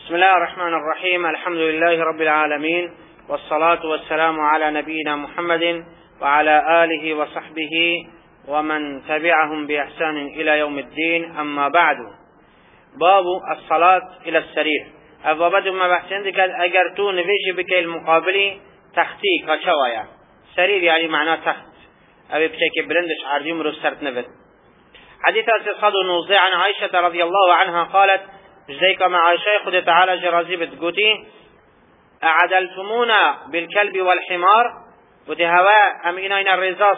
بسم الله الرحمن الرحيم. الحمد لله رب العالمين، والصلاة والسلام على نبينا محمد وعلى آله وصحبه ومن تبعهم بإحسان إلى يوم الدين. أما بعد، باب الصلاة إلى السرير. أبوابد ما بحثين دكات أجر تو نفيش بكي المقابلي تختي كشوايا سرير، يعني معناه تخت أبي بشكل بلندش عرضي مرسرت نفذ. حديث أتصاد ونوزع عن عائشة رضي الله عنها قالت: جزيك مع عائشة خد تعالى جرازي بتقوتي: أعدلتمونا بالكلب والحمار، ودي هواء أمينين الرزا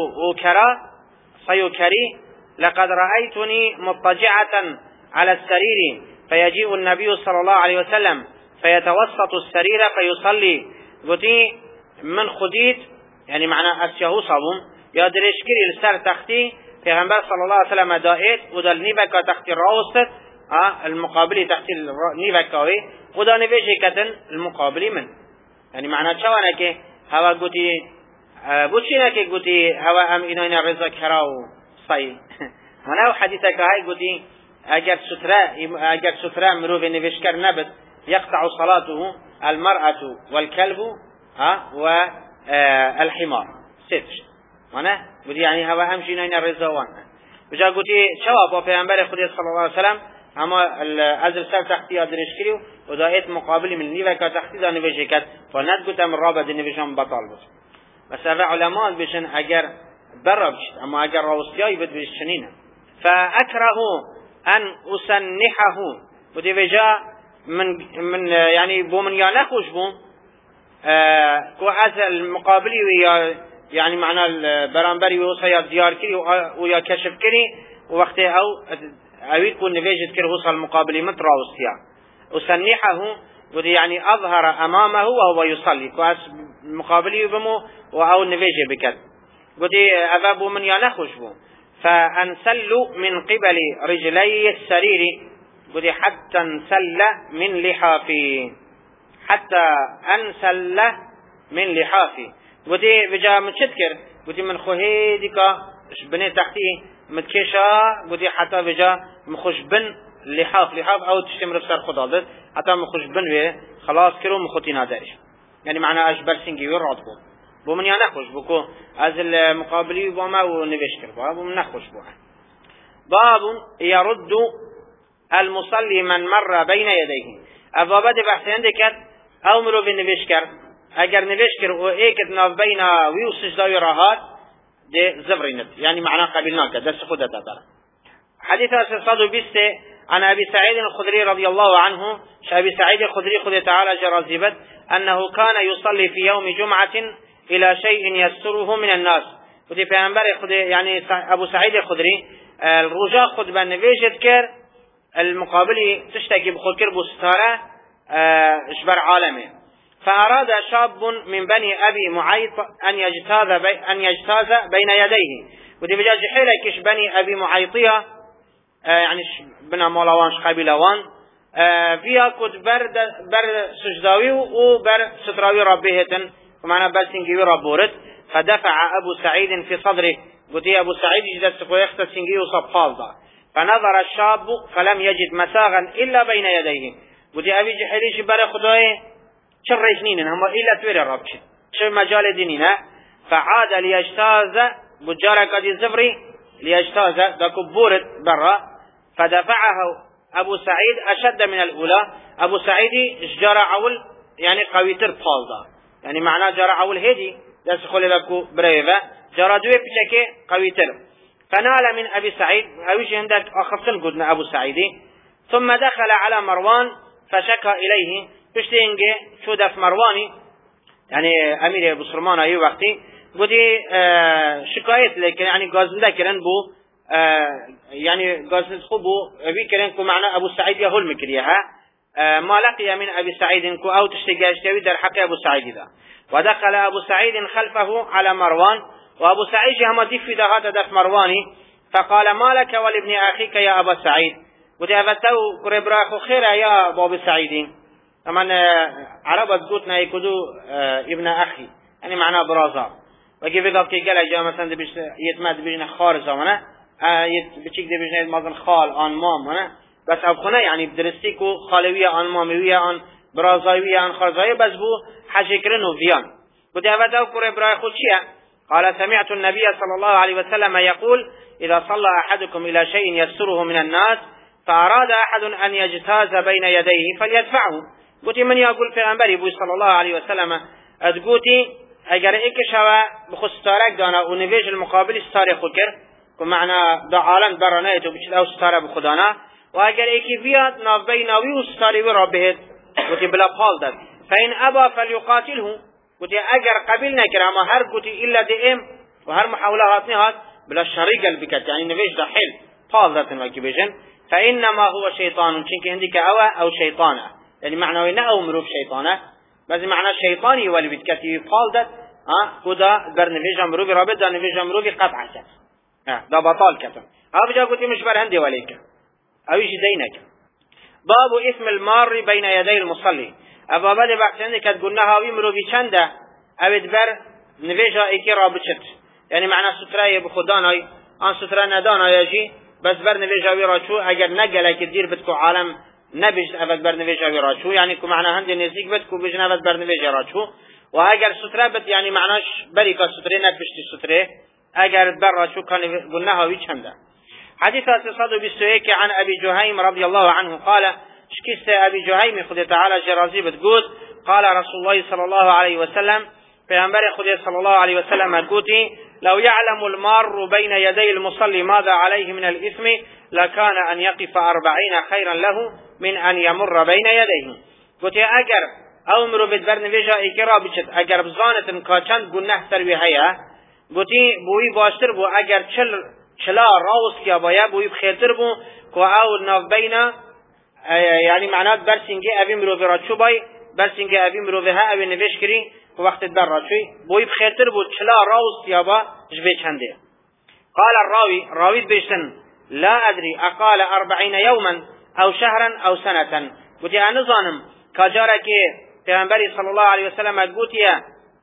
صيو كري، لقد رأيتني مضطجعة على السرير فيجيء النبي صلى الله عليه وسلم فيتوسط السرير فيصلي. قوتي من خديت، يعني معنى أسيهو صابون يادرش كري السر تختي پیغمبر صلى الله عليه وسلم دائت ودل نيبكا تختي الراوستت المقابلي تختي نيبكاوي ودا نويشي كتن المقابلي من، يعني معنى شوانا كي هوا قوتي بوشينا كي قوتي هوا ام إنوين الرزا كراو صي مناو حديثك هاي قوتي اگر سترة مروف نويشكر نبت يقطع صلاته المرأة والكلب والحمار ستش معناه قلت يعني هوا همشي نين الرزوان بجا قلت شواب وفيعنبر خدي صلى الله عليه وسلم اما الازل سر تحتي ادرش كريو ودائت مقابل من نيوكا تحتي دا نوشيكت فند قلت من رابط نوشان بطال بس هذا علماء بشن اگر بربش اما اگر روستياي بد بشنين فاكره ان اسنحه ودي وجا من يعني بو من ينخوش بو كو ازل المقابلي ويا يعني معنى البرانبري وصيا ديار كري ويا كشف كري ووقت او يكون نفيجت كري وصل المقابل متراوستيا وسنحه ودي يعني اظهر امامه وهو يصلي كواس المقابلي بمو او نفيجي بكت ودي ابابو من ينخش بو فانسل من قبل رجلي السرير ودي حتى انسل من لحافي من لحافي ودي بجا متشتكر ودي من خوهي ديكا بني تحتي متكشا ودي حتى بجا مخش بن لحاف او تشتمر بسر خدادت حتى مخش بن خلاص كرو مخوتين هدارش، يعني معنى اجبر سنجي ورعد بو من ينخش بكو از المقابلي وما ونبشكر بو من نخش بو. باب يرد المصلي من مر بين يديه. ابوابد بحثين ديكت او مرو بنبشكر اگر نوشكر و ايكت ناف بين ويو سجداوي راهات دي زبرينت، يعني معناه قبلناك دس خودة دار. حديث أسصاد بيسته عن أبي سعيد الخدري رضي الله عنه، أبي سعيد الخدري خذ تعالى جرازبت أنه كان يصلي في يوم جمعة إلى شيء يستره من الناس. ودي پیغمبر خذ يعني أبو سعيد الخدري الرجاء خذ بنويجت كر المقابل تشتكي بخود كربو ستارة اشبر عالمه. فأراد شاب من بني أبي معيط أن يجتاز بين يديه. ودي بجاج حيلكش بني أبي معيطية يعني بنا مولوانش قبيلوان فيها كد بر سجداوي وبر ستراوي ربيهتن ومعنى بسنجي ربورت. فدفع أبو سعيد في صدره. ودي أبو سعيد جدت سقويخت سنجي وصبفال دا. فنظر الشاب فلم يجد مساغا إلا بين يديه. ودي أبي جحيليش بر خدوه شر سنين هم إلا توير الرب شر مجال ديننا. فعاد ليجتاز بجارة قد الزفري ليجتاز دكبورت برا. فدفعه أبو سعيد أشد من الأولى. أبو سعيد جرى عول يعني قويتر طالدا، يعني معناه جرى عول هدي يسخل لكو بريفة جرى دوي بشكل قويتر. فنال من أبي سعيد أويش عندك أخصن قدنا أبو سعيد. ثم دخل على مروان فشكى إليه بشتينجي شو دف مرواني يعني أمير أبو سلمان أي وقتي قدي شكايت لكن يعني قازنده كرن بو يعني قازنده خبو أبي كرن كو معنى أبو سعيد يهول مكريها ما لقي من أبي سعيد كو أو تشتغاشتوي در حق أبو سعيد ذا. ودخل أبو سعيد خلفه على مروان وأبو سعيد هم دف دهات دف مرواني. فقال: ما لك ولابن أخيك يا أبا سعيد. قدي أفتو قربراخو خير يا أبو سعيد. طبعا عربة قلتنا يكدو ابن أخي يعني معناه برازا وكيف يقول كي قال جاء مثلا يتمد بجنا خارزة وانا بتشيك دي بجنا مازن خال آن مام وانا بس اب خونه یعنی درستی کو خالویه آن مامیویه آن برازایویه آن خارزایه بس بو حج کرن و ویان گوتی اوه دو کوره برای خود چیه؟ قال سمعت النبي صلى الله عليه وسلم يقول إذا صلى أحدكم إلى شيء يستره من الناس فأراد أحد أن يجتاز بين يديه فليدفعه قلت من يقول في أنبري بوي صلى الله عليه وسلم أدقوتي أجر إكشوا بخستارك دانا ونفيج المقابل ستاري خكر ومعنى دا عالم برانيته بشد أو ستاره بخدانا وأجر إكي بيات ناف بيناوي وستاري ورابهت قلت بلا بحال داد فإن أبا فليقاتله قلت اگر قبیل نکر اما هر قلتی الا دئم و هر محاوله هات نهات بلا شریک البکت یعنی نویش دا حل طال ذاتن وکی بجن فإنما هو شیطان چنك عندك او شیطانه یعنی معنوی نه او مروف شیطانه بس معنى شیطانی ولی بدکتی طال ذات خدا بر نویش مروفی رابط دا نویش مروفی قطع کت دا بطال کتن او بجا قلتی مشبر هندی ولیک اویش دینک باب اسم المار بین یدی المصلی ابابد بحثنده که گناه هاوی مروی چنده اوید بر نویجا ایکی را بچت یعنی معنی ستره بخودانای آن ستره ندانای جی بس بر نویجاوی را چو اگر نگله که دیر بد کو عالم نبیجد اوید بر نویجاوی را چو یعنی که معنی هنده نزدیک بد کو بجن اوید بر نویجا را چو و اگر ستره بد یعنی معنیش بری که ستره نپشتی ستره اگر بر را چو که گناه هاوی چنده حديث 321 عن أبي جهيم رضي الله عنه قال شكست أبي جهيم خذ تعالى جرازي بتقول قال رسول الله صلى الله عليه وسلم پیغمبر خذ صلى الله عليه وسلم قوتي لو يعلم المار بين يدي المصلي ماذا عليه من الإثم لكان أن يقف 40 خيرا له من أن يمر بين يديه قوتي أجر أو مرو بدبر نویجا اکرا بچت اگر بزانتن کاچند گناه سروی هیا قوتي بوی باشتر بو اگر چلا راوس کیا باید بوی بخیرتر بو که او ناف بینا یعنی معنات برسینگی اوی مروفی را چو بای برسینگی اوی مروفی ها اوی نویش کری که وقت در را چوی بوی بخیرتر بو چلا راوس کیا با جبه چنده قال راوی بیشتن لا ادري اقال 40 يوما او شهرا او سنه قلت انا ظانم کجاره که پیامبری صلی الله علیه و سلم گوتیا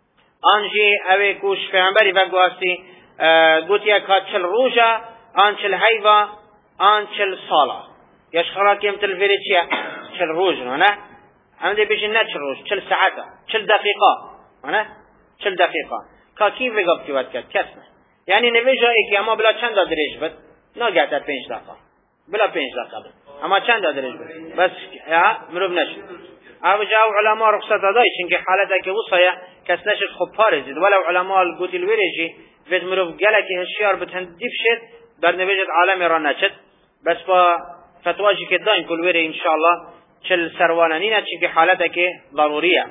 انجی اوی کوش پیامبری بگواستی گوتیا که 40 روزا آن 40 هیوا آن 40 سالا یش خراکی امتل فیریچیا 40 روز نه عمدی بیشین نه 40 روز 40 ساعته 40 دقیقه نه 40 دقیقه که کی وگاب کی وقت کس نه یعنی نویجا ایکی اما بلا چند دریج بد نگهت 5 دقیقه بلا 5 دقیقه اما چند دریج بد بس مروب نشد او جاو علماء رخصت دای چنگه حالته که وصایا کس نشد خوب پارزید ولو علماء گوتی الویریجی وید مروب گله که هشیار بتندیف شد در نویجت عالم را نشد بس با فتواجی که داین کل ویری انشاءالله چل سروانانی نه چنگه حالته که ضروریه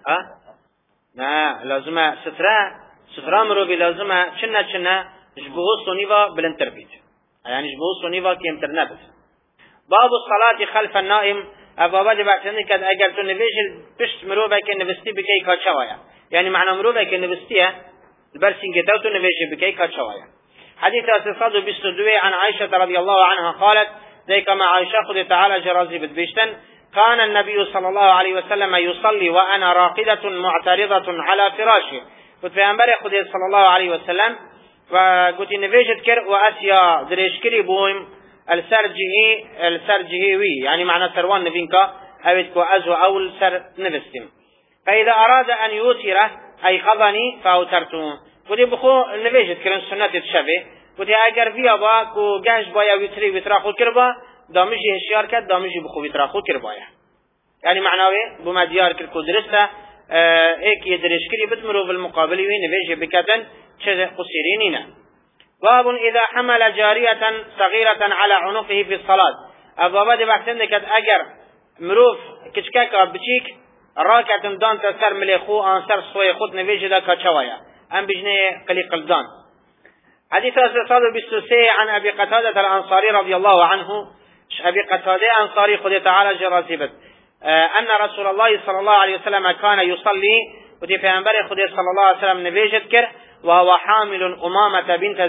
نه لازمه ستره مروبی لازمه چنه جبهو سونیوا بلندتر بید یعنی جبهو سونیوا کمتر نبید باب الصلاة خلف النائم ابوابد بحثنده که اگر تو نویش پشت مروبه که نوستی بکی کاچوایا یعنی معنی مروبه که نوستیه البرسنگه تو نویش بکی کاچوایا حديث 322 عن عائشة رضي الله عنها قالت زي كما عائشة خذ تعالى جرازي بتبشتن كان النبي صلى الله عليه وسلم يصلي وأنا راقدة معترضة على فراشه قلت في أنبري خذ صلى الله عليه وسلم وقلت نفيجت كر وأسيا دريشكري بوهم السرجه وي يعني معنى سروان نفينكا أبدكو أزو أول سر نفستم فإذا أراد أن يوتره أيقظني فأوترته قلت بخو نفيجت كرن سنة الشبه قلت اگر بیا با کو گنج بایا ویترا خود کربا دامجی هشیار کرد دامجی بخو ویترا خود کربایا یعنی معناوی بما دیار کرد کو درسته ایک یه درشکری بتمرو بالمقابل وی نویجه بکتن چه قصیرینینا باب اذا حمل جاریه صغیره على عنقه في الصلاه ابوابد بحثنده کد اگر مروف کچکک بچیک راکتن دان سر ملیخو آنسر سوی خود نویجه دا کچوایا ام بجنه قلیق الدان حديث 323 عن أبي قتادة الأنصاري رضي الله عنه أبي قتادة أنصاري خذ تعالى جراسبت أن رسول الله صلى الله عليه وسلم كان يصلي وفي أنبري خذ صلى الله عليه وسلم نبيجت كر وهو حامل أمامة بنت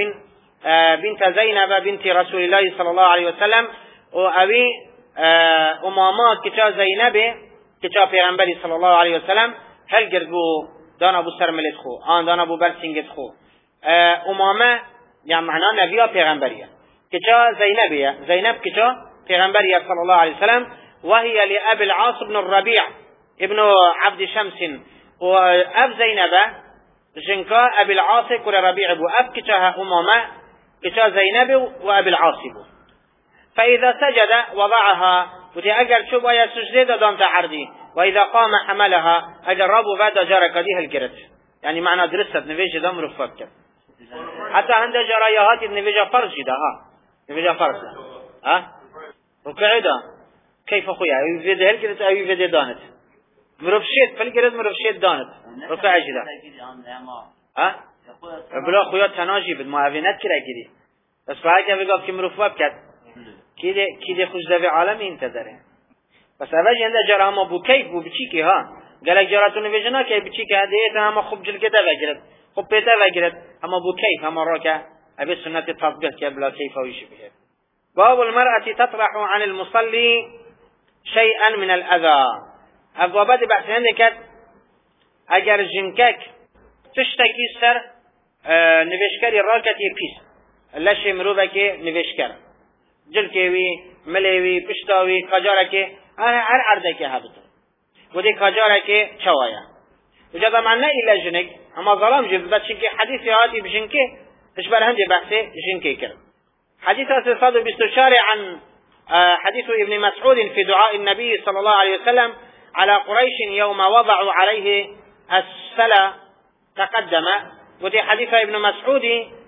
زينب بنت رسول الله صلى الله عليه وسلم وأبي أمامة كتا زينب كتا في أنبري صلى الله عليه وسلم هل قرقو دان أبو سرملت خو دان أبو برسنگت خو امامه يعني معناه نبیه پیغمبریه که چه زینبیه زینب که چه پیغمبری صلی الله علیه وسلم وهي لأبي العاص بن الربيع ابن عبد شمس وأب زينب جنكا أبي العاص كل ربيع بو أب كتاها أمامة كتا زينب وأبي العاص بو فإذا سجد وضعها وتي أجر شو بيا سجدة دامت عردي وإذا قام حملها أجر ربو بعد جرى كديها الجرت يعني معنى درست نفيج دم رفضك حتى عند جرايات نفيج فرج ده نفيج فرج ركعدا كيف أخويا أي فيديو هالكرت أي فيديو دانت مرفشيت فالكرت مرفشيت دانت ركع جدا بلا أخويا تناجي بد معاونات كلا كذي بس فهاي بيقف كم رفوع بكت كده خوش دفع عالمي انت داره بس اوج هنده جرا ما بو كيف بو بچی که ها گلک جراتون نویجنا که بچی که دیتا هم خوب جلکه ده وگرد خوب پیتا وگرد اما بو كيف هم را که ابي سنت تطبیق که بلا كيف ويش به باب المرأة تطرح عن المصلي شيئا من الأذى ابوابات بحث هنده کد اگر جنکک تشتکی سر نوشکری راکتی پیس لشه مروبه که نوشکر جلکوی ملیوی پشتاوی کجارکی هر عرضه که هبتو و دی کجارکی چوایا و جدا معنی ایلا جنک اما ظلام جد بس چنکه حدیث هاتی بجنکه اشبر هنده بحث جنکه کرد حديث 124 عن حديث ابن مسعود في دعاء النبي صلى الله عليه وسلم على قريش يوم وضعوا عليه السلا تقدم وفي حديث ابن مسعود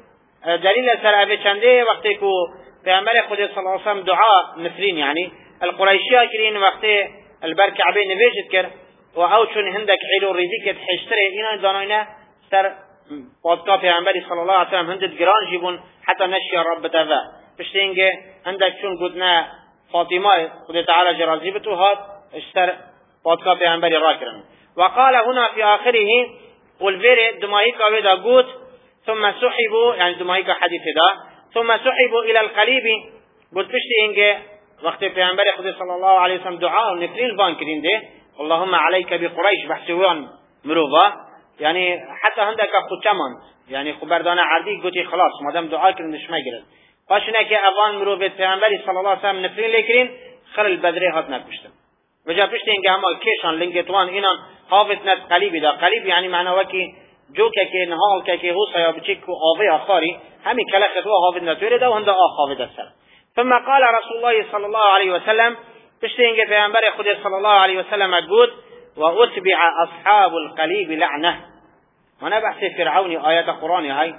دليل سر چنده وقتی کو پیغمبر خدا صلی الله علیه وسلم دعا نفرین يعني القريشيا كرين وقتی البركعبه نویجت کرد و او چون هندک عیلو ریزی کت حشتره اینا داناینا سر پادکا پیغمبر صلی الله علیه وسلم هندت گران جیبون حتی نشی رب تفا پشتینگه هندک چون گودنا فاطمه خدا تعالی جرازی بتو هات اشتر پادکا پیغمبر را کرن وقال هنا في آخره والفير دمائك ودا قوت ثم سحبوا يعني دمائك حديث دا ثم سحبوا إلى القليب قلت بشتينجي وقت پیغمبر خدا صلى الله عليه وسلم دعاء ونفرين بان كرين ده اللهم عليك بقريش بحثوان مروضا يعني حتى عندك خود چمان يعني خبردانه عردی قلت خلاص مادام دعاء كرين دش مگرد پاشنه که اوان مروبت پیغمبر صلى الله عليه وسلم نفرين لكرين خل البدره هات نکشتم وجا پشتینگه اما کشان لنگتوان اینان حافظ نت قلیبی دا قلیب يعني معنی وکی جو که نهال که هو سیا بچیک و آوی آخاری همی کلخت و حافظ نتوره دا و هنده آخافظ السر ثم قال رسول الله صلى الله عليه وسلم پشتینگه پیغمبر خود صلى الله عليه وسلم قود و اتبع اصحاب القلیب لعنه وانا بحث فرعوني آیات قرآنی های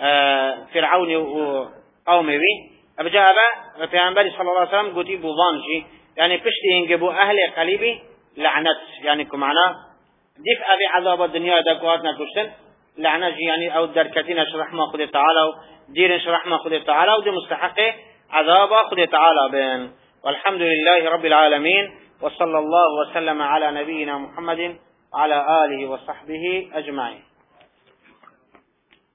فرعونی و قومی وی ابجا ابا پیغمبر صلى الله عليه وسلم قوتی بوضانشی يعني پشتینگه بو اهل قلیبی لعنت يعني كمعنى دفع بعذاب الدنيا دكوات نكشتن لعنة يعني او دركتين شرح ما خد تعالى دير شرح ما خد تعالى ودي مستحق عذاب خد تعالى بين والحمد لله رب العالمين وصلى الله وسلم على نبينا محمد وعلى آله وصحبه أجمعين.